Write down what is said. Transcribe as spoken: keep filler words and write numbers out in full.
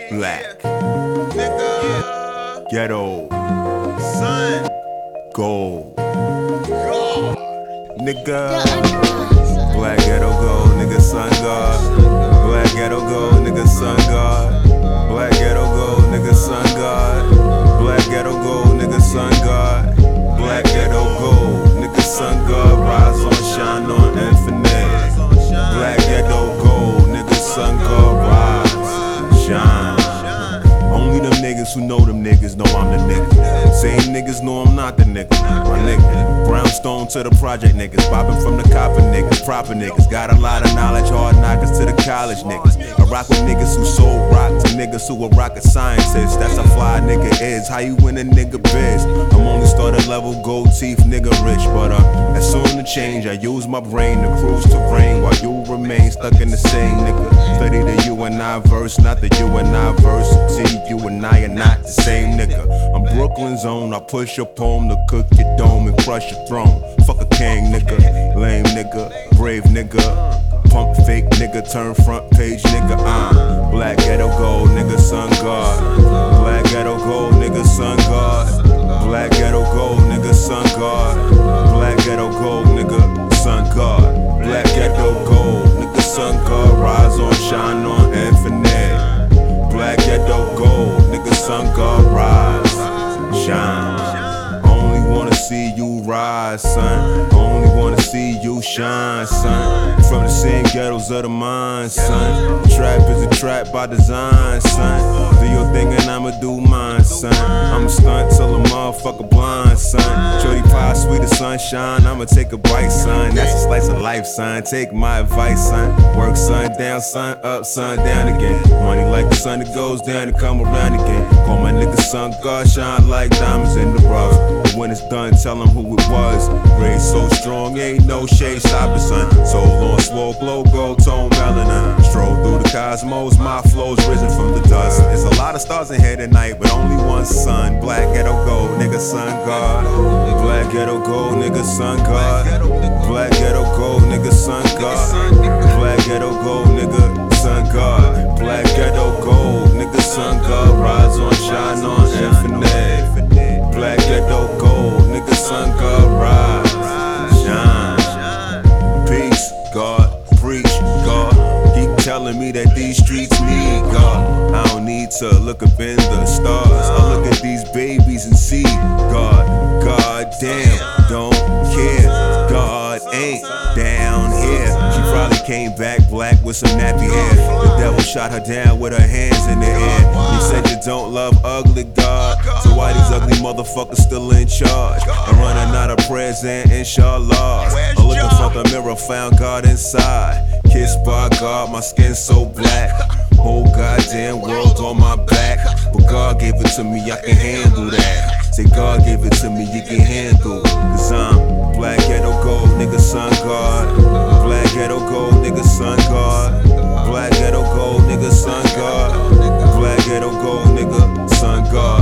Black, nigga, ghetto, son, gold, God, nigga. Black ghetto gold, nigga sun god. Black ghetto gold, nigga sun god. Black ghetto gold, nigga sun god. Black ghetto gold, nigga sun god. Black ghetto gold, nigga sun god. Rise on, shine on, infinite. Black ghetto gold, nigga sun god. Rise, shine. Only them niggas who know them niggas know I'm the nigga. Same niggas know I'm not the nigga. My nigga. Brownstone to the project niggas. Bopping from the copper niggas. Proper niggas. Got a lot of knowledge. Hard knockers to the college niggas. I rock with niggas who sold rock to niggas who are rocket scientists. That's how fly a nigga is. How you win a nigga biz? I'm only started level gold teeth nigga rich. But uh, that's soon to change. I use my brain to cruise terrain while you remain stuck in the same nigga. Study the you and I verse, not the you and I verse. See, you and I are not the same nigga. I'm Brooklyn's own. I push your poem to cook your dome and crush your throne. Fuck a king nigga, lame nigga, brave nigga, pump fake nigga, turn front page nigga. Uh, black ghetto gold nigga, sun god. Black ghetto gold nigga, sun god. Black ghetto gold nigga, sun god. Black ghetto gold nigga, sun god. Black ghetto gold nigga, sun god. Rise on, shine on, infinite. Black ghetto gold nigga, sun god. Rise, shine. Only wanna see you rise, son. Only wanna see you shine, son. From the same ghettos of the mind, son. Trap is a trap by design, son. Do your thing and I'ma do mine, son. I'ma stunt till a motherfucker blind, son. Shorty pie, sweet as sunshine. I'ma take a bite, son. That's a slice of life, son. Take my advice, son. Work sun down, sun up, sun down again. Money like the sun that goes down and come around again. Call my nigga sun God, shine like diamonds in the rough. But when it's done, tell them who it was. Raised so strong, ain't no shade stopping, son. Soul on swole glow, gold tone melanin. Stroll through the cosmos, my flow's risen from the dust. There's a lot of stars in here tonight, but only one sun. Black ghetto gold, nigga sun god. Black ghetto gold, nigga sun god. Black ghetto gold, nigga sun god. Black ghetto gold, nigga sun god. Black ghetto gold, nigga sun god. Rise on, shine on, infinite. Black ghetto gold, nigga sun god. Rise, shine. Peace, God, preach, God. Keep telling me that these streets need God. I don't need to look up in the stars. I look at these babies and see God. God damn, don't care. God ain't down here. She probably came back black with some nappy hair. The devil shot her down with her hands in the air. You said you don't love ugly, God. So why these ugly motherfuckers still in charge? I'm running out of prayers and inshallah. I looked in front of the mirror, found God inside. Kissed by God, my skin so black. Whole goddamn world on my back. But God gave it to me, I can handle that. Say God gave it to me, you can handle. Cause I'm black ghetto gold, nigga sun god. Black ghetto gold, nigga sun god. Black ghetto gold, nigga sun god. Black ghetto gold, nigga sun god.